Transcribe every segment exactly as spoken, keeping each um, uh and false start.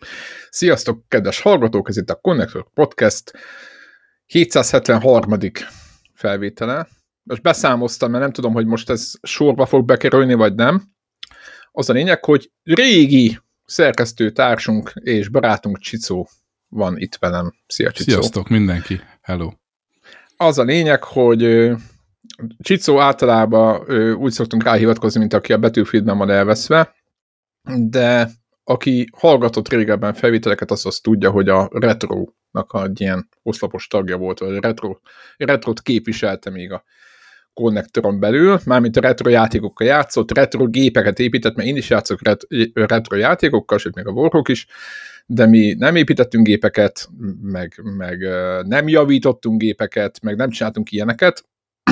Sziasztok, kedves hallgatók, ez itt a Connector Podcast hétszázhetvenharmadik felvétele. Most beszámoztam, mert nem tudom, hogy most ez sorba fog bekerülni, vagy nem. Az a lényeg, hogy régi szerkesztőtársunk és barátunk Csicó van itt velem. Szia, Csicó. Sziasztok mindenki, hello. Az a lényeg, hogy Csicó általában úgy szoktunk ráhivatkozni, mint aki a Battlefieldben van elveszve, de aki hallgatott régebben felvételeket, az azt tudja, hogy a Retro-nak egy ilyen oszlopos tagja volt, vagy a retro, Retro-t képviselte még a konnektoron belül, mármint a retro játékokkal játszott, retro gépeket épített, mert én is játszok ret, retro játékokkal, sőt még a Warhawk is, de mi nem építettünk gépeket, meg, meg nem javítottunk gépeket, meg nem csináltunk ilyeneket,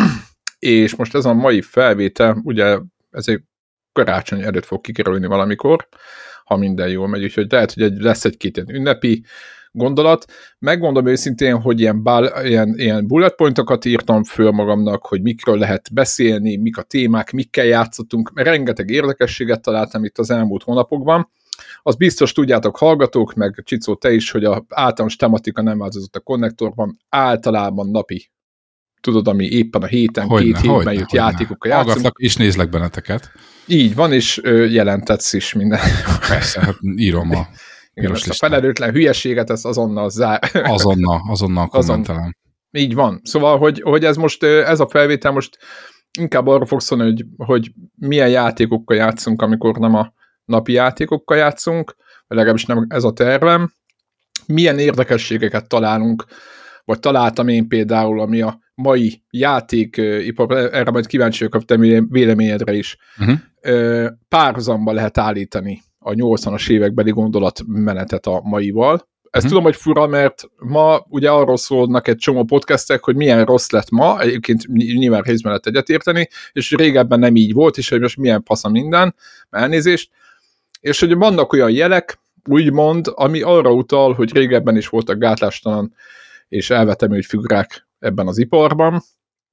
és most ez a mai felvétel, ugye ez egy karácsony előtt fog kikerülni valamikor, ha minden jól megy, úgyhogy lehet, hogy lesz egy-két ilyen ünnepi gondolat. Megmondom őszintén, hogy ilyen, bál, ilyen, ilyen bullet pointokat írtam föl magamnak, hogy mikről lehet beszélni, mik a témák, mikkel játszottunk, mert rengeteg érdekességet találtam itt az elmúlt hónapokban. Az biztos tudjátok, hallgatók, meg Csicó, te is, hogy az általános tematika nem változott a konnektorban, általában napi, tudod, ami éppen a héten, hogyne, két hétben hogyne, jött hogyne. játékokkal játszunk. Hallgatlak és nézlek benneteket. Így van, és jelentetsz is minden. Persze, hát írom a igen, ezt a felelőtlen hülyeséget, ezt azonnal zár... Azonnal, azonnal kommentelem. Azon... Így van. Szóval, hogy, hogy ez most, ez a felvétel most inkább arra fog szólni, hogy, hogy milyen játékokkal játszunk, amikor nem a napi játékokkal játszunk, vagy legalábbis nem ez a tervem. Milyen érdekességeket találunk, vagy találtam én például, ami a mai játékipar, erre majd kíváncsi vagyok a te véleményedre is, uh-huh. párhuzamba lehet állítani a nyolcvanas évekbeli gondolatmenetet a maival. Ezt uh-huh. tudom, hogy fura, mert ma ugye arról szólnak egy csomó podcastek, hogy milyen rossz lett ma, egyébként nyilván részben lehet egyetérteni, és régebben nem így volt, és hogy most milyen fasz a minden, elnézést, és hogy vannak olyan jelek, úgymond, ami arra utal, hogy régebben is voltak gátlástalan és elvetemült figurák ebben az iparban,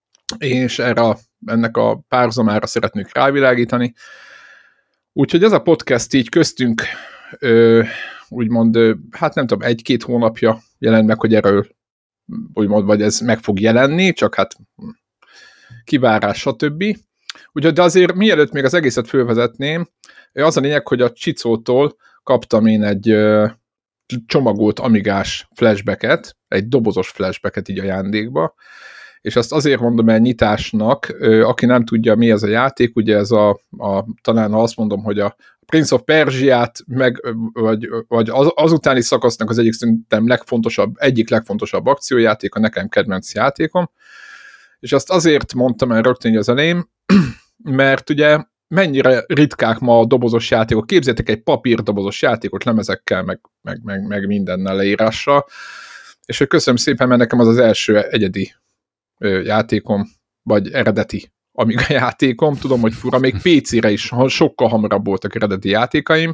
és erre, ennek a párhuzamára szeretnék rávilágítani. Úgyhogy ez a podcast így köztünk ö, úgymond, ö, hát nem tudom, egy-két hónapja jelent meg, hogy erről úgymond, vagy ez meg fog jelenni, csak hát kivárás, stb. Úgyhogy, de azért mielőtt még az egészet fölvezetném, az a lényeg, hogy a Csicótól kaptam én egy ö, csomagolt amigás flashbacket, egy dobozos flashbacket így ajándékba, és ezt azért mondom el nyitásnak, aki nem tudja, mi ez a játék, ugye ez a, a talán ha azt mondom, hogy a Prince of Persia-t, meg, vagy, vagy az, azutáni szakasznak az egyik szerintem legfontosabb, egyik legfontosabb akciójáték, a nekem kedvenc játékom, és azt azért mondtam el rögtön az elején, mert ugye mennyire ritkák ma a dobozos játékok. Képzeljétek egy papírdobozos játékot lemezekkel, meg, meg, meg, meg mindennel leírással, és hogy köszönöm szépen, mert nekem az az első egyedi játékom, vagy eredeti Amiga játékom. Tudom, hogy fura, még pé cére is sokkal hamarabb voltak eredeti játékaim.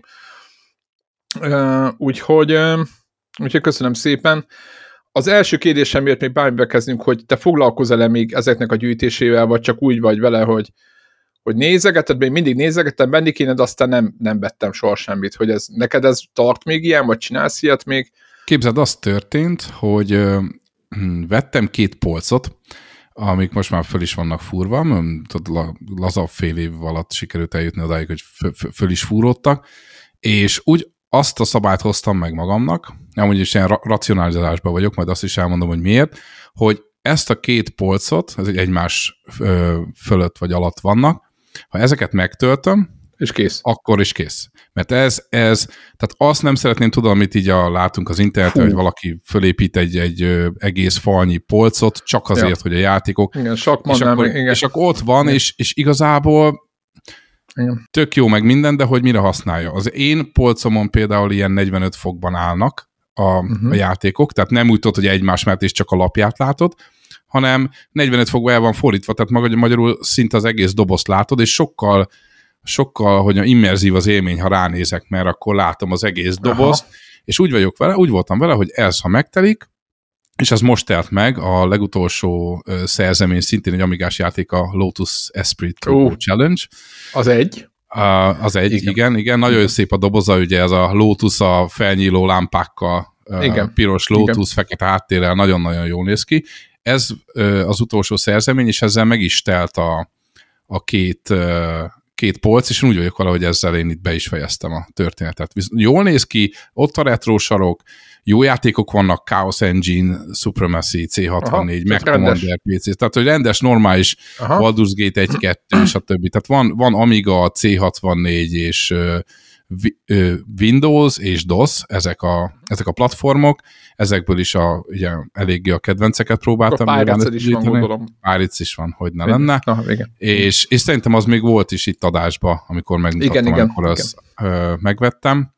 Úgyhogy, úgyhogy köszönöm szépen. Az első kérdésem miért még bármibe kezdünk, hogy te foglalkozol-e még ezeknek a gyűjtésével, vagy csak úgy vagy vele, hogy hogy nézegeted, még mindig nézegettem, benni kéne, de aztán nem, nem vettem soha semmit, hogy ez, neked ez tart még ilyen, vagy csinálsz ilyet még? Képzeld, az történt, hogy ö, vettem két polcot, amik most már föl is vannak fúrva, tudod, lazabb fél év alatt sikerült eljutni odáig, hogy föl is fúródtak, és úgy azt a szabályt hoztam meg magamnak, amúgy is ilyen racionalizálásban vagyok, majd azt is elmondom, hogy miért, hogy ezt a két polcot, ez egymás fölött vagy alatt vannak, ha ezeket megtöltöm, és kész. Akkor is kész. Mert ez, ez, tehát azt nem szeretném tudni, amit így a, látunk az interneten, hogy valaki fölépít egy, egy egész falnyi polcot, csak azért, ja. hogy a játékok... Igen, sakman és, nem, akkor, igen. és akkor ott van, és, és igazából igen. tök jó meg minden, de hogy mire használja. Az én polcomon például ilyen negyvenöt fokban állnak a, uh-huh. a játékok, tehát nem úgy tudod, hogy egymás mellett és csak a lapját látod, hanem negyvenöt fokban el van fordítva, tehát maga, magyarul szinte az egész dobozt látod, és sokkal, sokkal, hogy immerzív az élmény, ha ránézek, mert akkor látom az egész dobozt, aha. és úgy vagyok vele, úgy voltam vele, hogy ez, ha megtelik, és ez most telt meg, a legutolsó uh, szerzemény szintén egy amigás játék, a Lotus Esprit uh, Challenge. Az egy. Uh, az egy, igen. igen, igen. Nagyon igen. szép a doboza, ugye ez a Lotus a felnyíló lámpákkal, uh, piros Lotus, igen. fekete háttérrel, nagyon-nagyon jól néz ki. Ez uh, az utolsó szerzemény, és ezzel meg is telt a, a két, uh, két polc, és úgy vagyok valahogy ezzel én itt be is fejeztem a történetet. Jól néz ki, ott a retro sarok, jó játékok vannak, Chaos Engine, Supremacy, C hatvannégy, Mac Commander pé cé, tehát hogy rendes, normális Aha. Baldur's Gate egy kettő, stb. Tehát van, van Amiga, C hatvannégy és uh, Windows és DOS, ezek a, ezek a platformok, ezekből is a, ugye, eléggé a kedvenceket próbáltam. A Pirates is van, gondolom. Pirates is van, hogy ne lenne. Aha, igen. És, és szerintem az még volt is itt adásba, amikor megmutattam, igen, amikor igen, azt igen. megvettem.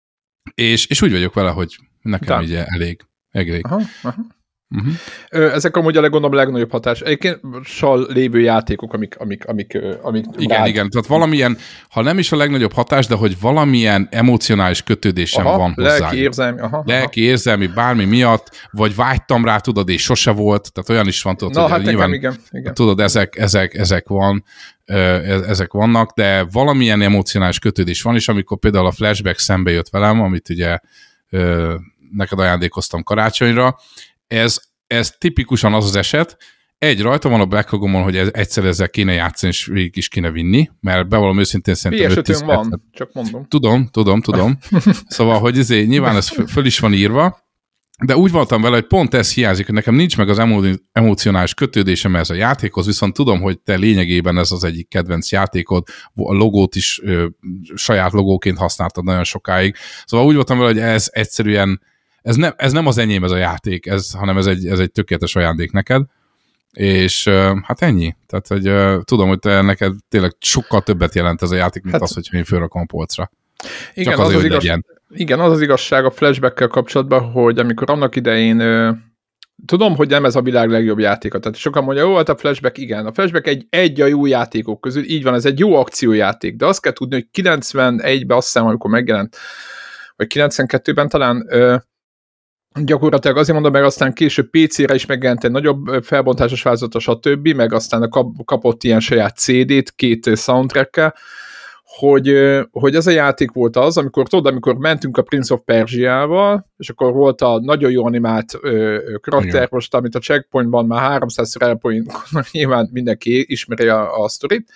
És, és úgy vagyok vele, hogy nekem ugye elég. elég. Aha, aha. Uh-huh. Ezek amúgy a leggondolom a legnagyobb hatás. Egyébként sal lévő játékok, amik, amik, amik, amik igen, rád... igen, tehát valamilyen, ha nem is a legnagyobb hatás, de hogy valamilyen emocionális kötődésem aha, van hozzá. Lelki érzelmi, aha, lelki érzelmi, bármi miatt, vagy vágytam rá, tudod, és sose volt, tehát olyan is van, tudod, Na, hogy hát nyilván, nekem, igen, igen. tudod, ezek, ezek, ezek van, ezek vannak, de valamilyen emocionális kötődés van, és amikor például a Flashback szembe jött velem, amit ugye neked ajándékoztam karácsonyra, Ez, ez tipikusan az az eset, egy rajta van a backlogomon, hogy ez, egyszer ezzel kéne játszani, és végig is kéne vinni, mert bevallom őszintén szerintem öt-tíz van, percet. Csak mondom. Tudom, tudom, tudom. Szóval, hogy ezért nyilván ez föl is van írva, de úgy voltam vele, hogy pont ez hiányzik, hogy nekem nincs meg az emo- emocionális kötődésem ez a játékhoz, viszont tudom, hogy te lényegében ez az egyik kedvenc játékod, a logót is ö, saját logóként használtad nagyon sokáig. Szóval úgy voltam vele, hogy ez egyszerűen Ez nem, ez nem az enyém ez a játék, ez, hanem ez egy, ez egy tökéletes ajándék neked, és uh, hát ennyi. Tehát, hogy uh, tudom, hogy te neked tényleg sokkal többet jelent ez a játék, mint hát, az, hogy én fölrakom a polcra. Igen, Csak azért, az az igaz, legyen. Igen, az az igazság a Flashback-kel kapcsolatban, hogy amikor annak idején uh, tudom, hogy nem ez a világ legjobb játéka, tehát sokan mondja, jó, hát a Flashback, igen. A Flashback egy, egy a jó játékok közül, így van, ez egy jó akciójáték, de azt kell tudni, hogy kilencvenegyben, azt hiszem, amikor megjelent, vagy kilencvenkettőben talán uh, gyakorlatilag azért mondom, meg aztán később pé cére is megjelent egy nagyobb felbontásos változata, stb., meg aztán kap, kapott ilyen saját cé dét, két soundtrackkel, hogy, hogy ez a játék volt az, amikor tudod, amikor mentünk a Prince of Persia-val, és akkor volt a nagyon jó animált karakter, most, amit a Checkpointban már háromszázszor elpoint, nyilván mindenki ismeri a, a sztorit,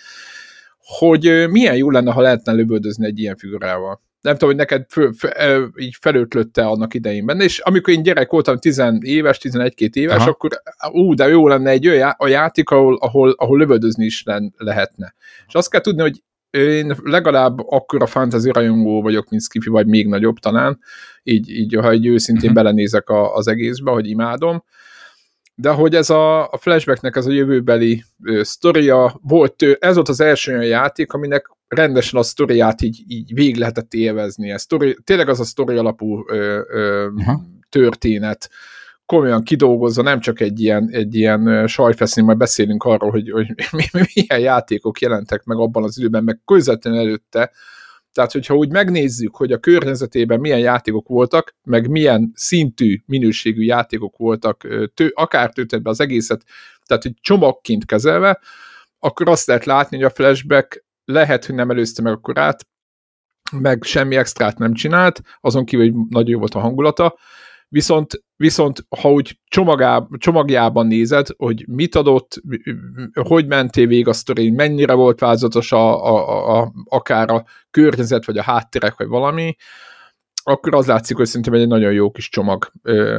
hogy milyen jó lenne, ha lehetne lövöldözni egy ilyen figurával. Nem tudom, hogy neked föl, föl, így felötlötte annak idején benne, és amikor én gyerek voltam, tíz éves, tizenegy-két éves, Aha. akkor ú, de jó lenne egy olyan a játék, ahol, ahol, ahol lövöldözni is lehetne. És azt kell tudni, hogy én legalább akkora fantasy rajongó vagyok, mint Skiffy, vagy még nagyobb talán, így, így ha egy őszintén uh-huh. belenézek a, az egészbe, hogy imádom, de hogy ez a, a Flashbacknek ez a jövőbeli ö, sztoria volt, tő, ez volt az első olyan játék, aminek rendesen a sztoriát így, így végig lehetett élvezni. Ez sztori, tényleg az a sztori alapú ö, ö, uh-huh. történet, komolyan kidolgozza, nem csak egy ilyen, egy ilyen sajfeszén, majd beszélünk arról, hogy, hogy milyen játékok jelentek meg abban az időben, meg közvetlenül előtte. Tehát, hogyha úgy megnézzük, hogy a környezetében milyen játékok voltak, meg milyen szintű, minőségű játékok voltak, tő, akár töltett be az egészet, tehát, hogy csomagként kezelve, akkor azt lehet látni, hogy a Flashback lehet, hogy nem előzte meg a korát, meg semmi extrát nem csinált, azon kívül, hogy nagyon jó volt a hangulata, viszont, viszont ha úgy csomagá, csomagjában nézed, hogy mit adott, hogy mentél végig a sztorin, mennyire volt változatos a, a, a, akár a környezet, vagy a háttérek, vagy valami, akkor az látszik, hogy szerintem egy nagyon jó kis csomag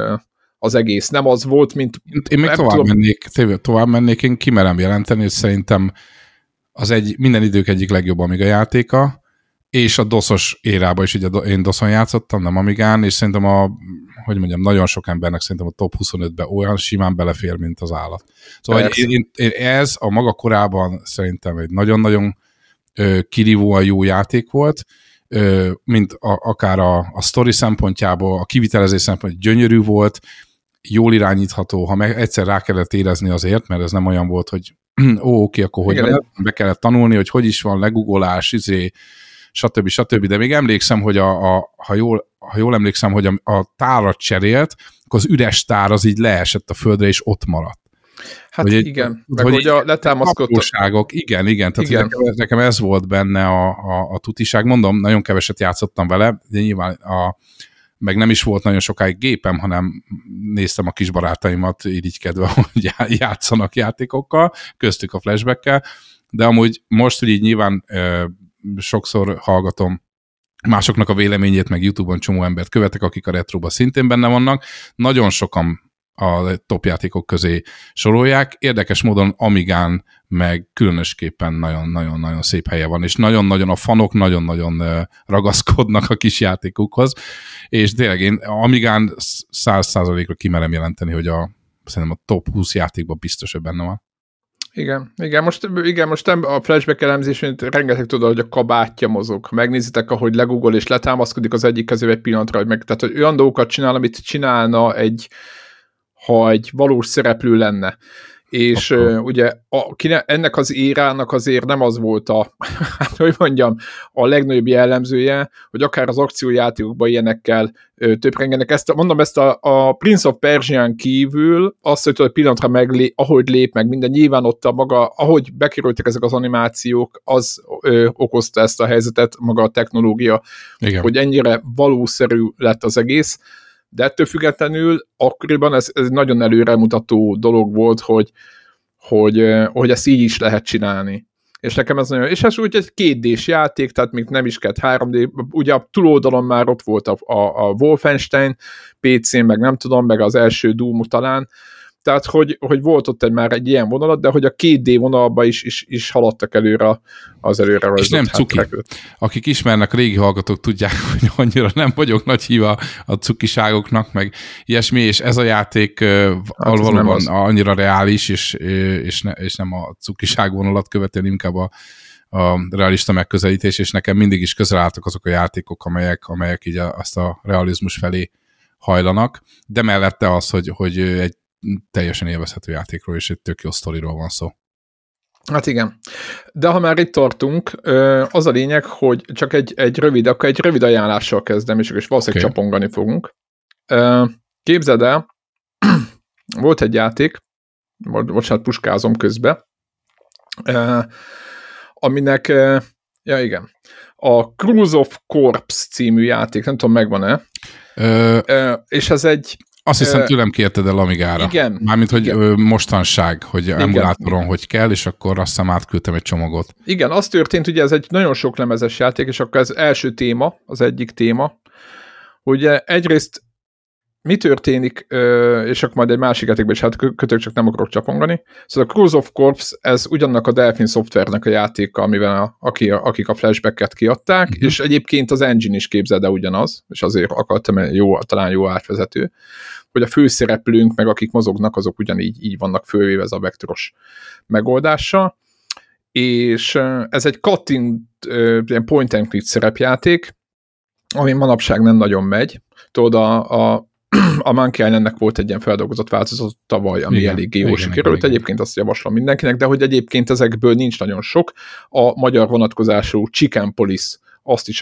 az egész. Nem az volt, mint... Én még tovább tudom... mennék, tovább mennék, én kimerem jelenteni, hogy szerintem az egy minden idők egyik legjobb Amiga játéka, és a doszos érában is, ugye én doszon játszottam, nem Amigán, és szerintem a, hogy mondjam, nagyon sok embernek szerintem a top huszonötben olyan simán belefér, mint az állat. Szóval én, én, én ez a maga korában szerintem egy nagyon-nagyon ö, kirívóan jó játék volt, ö, mint a, akár a, a sztori szempontjából, a kivitelezés szempontjából gyönyörű volt, jól irányítható, ha meg egyszer rá kellett érezni azért, mert ez nem olyan volt, hogy ó, oké, akkor hogy Igen, be kellett tanulni, hogy hogy is van legugolás, izé, stb. stb. De még emlékszem, hogy a, a, ha, jól, ha jól emlékszem, hogy a, a tárat cserélt, akkor az üres tár az így leesett a földre, és ott maradt. Hát egy, igen, meg hogy a letámaszkodtak. Igen, igen, tehát igen. Nekem, nekem ez volt benne a, a, a tutiság. Mondom, nagyon keveset játszottam vele, de nyilván a, meg nem is volt nagyon sokáig gépem, hanem néztem a kis barátaimat irigykedve, hogy játszanak játékokkal, köztük a flashbackkel, de amúgy most, hogy így nyilván ö, sokszor hallgatom másoknak a véleményét, meg YouTube-on csomó embert követek, akik a retroba szintén benne vannak, nagyon sokan a top játékok közé sorolják. Érdekes módon Amigán meg különösképpen nagyon-nagyon-nagyon szép helye van, és nagyon-nagyon a fanok nagyon-nagyon ragaszkodnak a kis játékukhoz, és tényleg én Amigán száz százalékra kimerem jelenteni, hogy a, szerintem a top húsz játékban biztos, hogy benne van. Igen, igen, most, igen, most a flashback elemzésén rengeteg tudod, hogy a kabátja mozog. Megnézitek, ahogy legugol és letámaszkodik az egyik kezébe egy pillanatra, hogy meg, tehát hogy olyan dolgokat csinál, amit csinálna egy, ha egy valós szereplő lenne. És uh, ugye a, kine, ennek az érának azért nem az volt a, hát hogy mondjam, a legnagyobb jellemzője, hogy akár az akciójátékokban ilyenekkel ö, töprengenek. Ezt, mondom, ezt a, a Prince of Persian kívül azt, hogy tudod, pillanatra meglé, ahogy lép meg minden, nyilván ott a maga, ahogy bekerültek ezek az animációk, az ö, okozta ezt a helyzetet, maga a technológia, igen, hogy ennyire valószerű lett az egész. De ettől függetlenül akkoriban ez, ez nagyon előremutató dolog volt, hogy, hogy, hogy ezt így is lehet csinálni. És nekem ez nagyon, és ez úgy egy kétdés játék, tehát még nem is kellett három dé, ugye a túloldalon már ott volt a, a, a Wolfenstein pé cén, meg nem tudom, meg az első Doom talán, tehát hogy, hogy volt ott egy, már egy ilyen vonalat, de hogy a két dé vonalba is, is, is haladtak előre az előre. És nem cuki. Hátrák. Akik ismernek, a régi hallgatók tudják, hogy annyira nem vagyok nagy híva a cukiságoknak, meg ilyesmi, és ez a játék hát valóban annyira reális, és, és, ne, és nem a cukiság vonalat követően, inkább a, a realista megközelítés, és nekem mindig is közel álltak azok a játékok, amelyek, amelyek így azt a realizmus felé hajlanak, de mellette az, hogy, hogy egy teljesen élvezhető játékról, és egy tök jó sztoriról van szó. Hát igen. De ha már itt tartunk, az a lényeg, hogy csak egy, egy rövid, akkor egy rövid ajánlással kezdem, és valószínűleg okay. csapongani fogunk. Képzeld el, volt egy játék, bocsánat, puskázom közbe, aminek, ja igen, a Cruise of Corps című játék, nem tudom, megvan-e, Ö... és ez egy Azt hiszem, uh, tőlem kérted el Amigára. Igen. Mármint, hogy igen. mostanság, hogy igen. emulátoron hogy kell, és akkor azt hiszem átküldtem egy csomagot. Igen, az történt, ugye ez egy nagyon sok lemezes játék, és akkor ez első téma, az egyik téma. Ugye egyrészt mi történik, és akkor majd egy másik játékban is hát kötök, csak nem akarok csapongani. Szóval a Cruise of Corps, ez ugyannak a Delphin Software-nek a játéka, amivel a, aki, akik a flashbacket kiadták, uh-huh. és egyébként az engine is képzeld el ugyanaz, és azért akartam jó, talán jó átvezető, hogy a főszereplőnk, meg akik mozognak, azok ugyanígy így vannak fölvéve ez a vektoros megoldással, és ez egy cutting, point and click szerepjáték, ami manapság nem nagyon megy. Tudod, a, a a Monkey Islandnek volt egy ilyen feldolgozott változat tavaly, ami igen, eléggé jól sikerült. Igen. Egyébként azt javaslom mindenkinek, de hogy egyébként ezekből nincs nagyon sok. A magyar vonatkozású Chicken Police, azt is